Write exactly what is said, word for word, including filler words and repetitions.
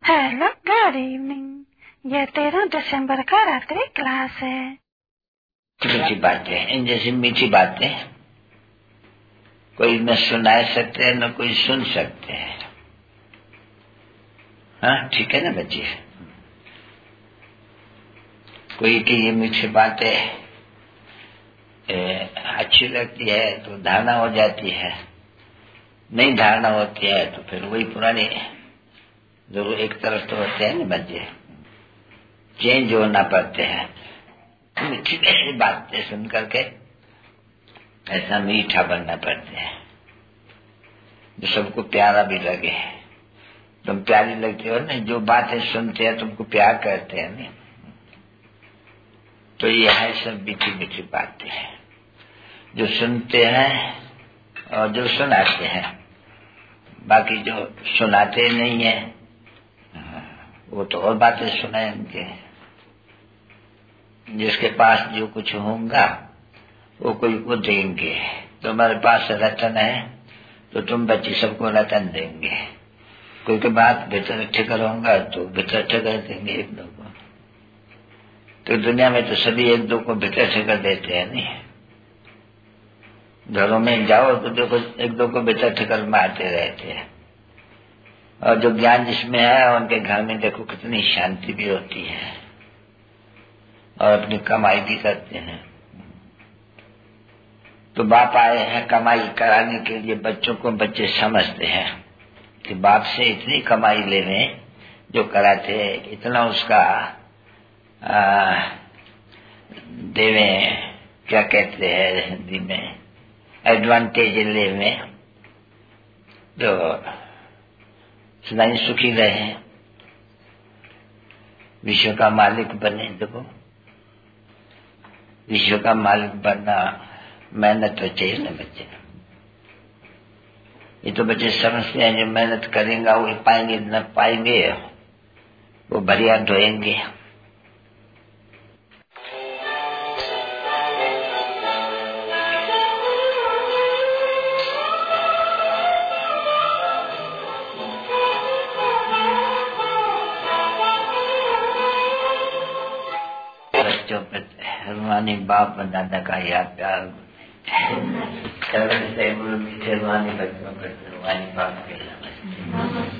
Hello, good evening. ये तेरह दिसंबर का रात्रि क्लास है। मीठी बातें, इन जैसी मीठी बातें कोई न सुना सकते हैं न कोई सुन सकते हैं। हाँ, ठीक है ना बच्चे? कोई की ये मीठी बातें अच्छी लगती है तो धारणा हो जाती है, नहीं धारणा होती है तो फिर वही पुरानी जो एक तरफ तो होते हैं ना बच्चे, चेंज होना पड़ते हैं। मीठी मीठी बातें सुन करके ऐसा मीठा बनना पड़ते हैं जो सबको प्यारा भी लगे। तुम प्यारी लगते हो ना, जो बातें सुनते हैं तुमको प्यार करते हैं ना, तो ये है सब मीठी मीठी बातें हैं जो सुनते हैं और जो सुनाते हैं। बाकी जो सुनाते नहीं है वो तो और बातें सुनाएंगे। जिसके पास जो कुछ होगा वो कोई को देंगे। तुम्हारे पास रतन है तो तुम बच्चे सबको रतन देंगे। कोई के बात भीतर ठिकर होगा तो भीतर ठिकर देंगे एक दो को। तो दुनिया में तो सभी एक दो को भीतर ठिकर देते हैं नहीं। घरों में जाओ तो देखो एक दो को भीतर ठिकर मारते रहते हैं। और जो ज्ञान जिसमें है उनके घर में देखो कितनी शांति भी होती है और अपनी कमाई भी करते हैं। तो बाप आए हैं कमाई कराने के लिए बच्चों को। बच्चे समझते हैं कि बाप से इतनी कमाई लेने जो कराते हैं, इतना उसका आ, देवे, क्या कहते हैं हिंदी में, एडवांटेज लेने, तो सदाई सुखी रहे, विश्व का मालिक बने। देखो विश्व का मालिक बनना मेहनत तो चाहिए ना बच्चे। ये तो बच्चे समझते हैं जो मेहनत करेंगे वो पाएंगे, न पाएंगे वो बढ़िया ढोएंगे। बच्चों पे हनुमानी बाप दादा का याद प्यार मीठे हनुमानी बच्चों पर हनुमानी बाप के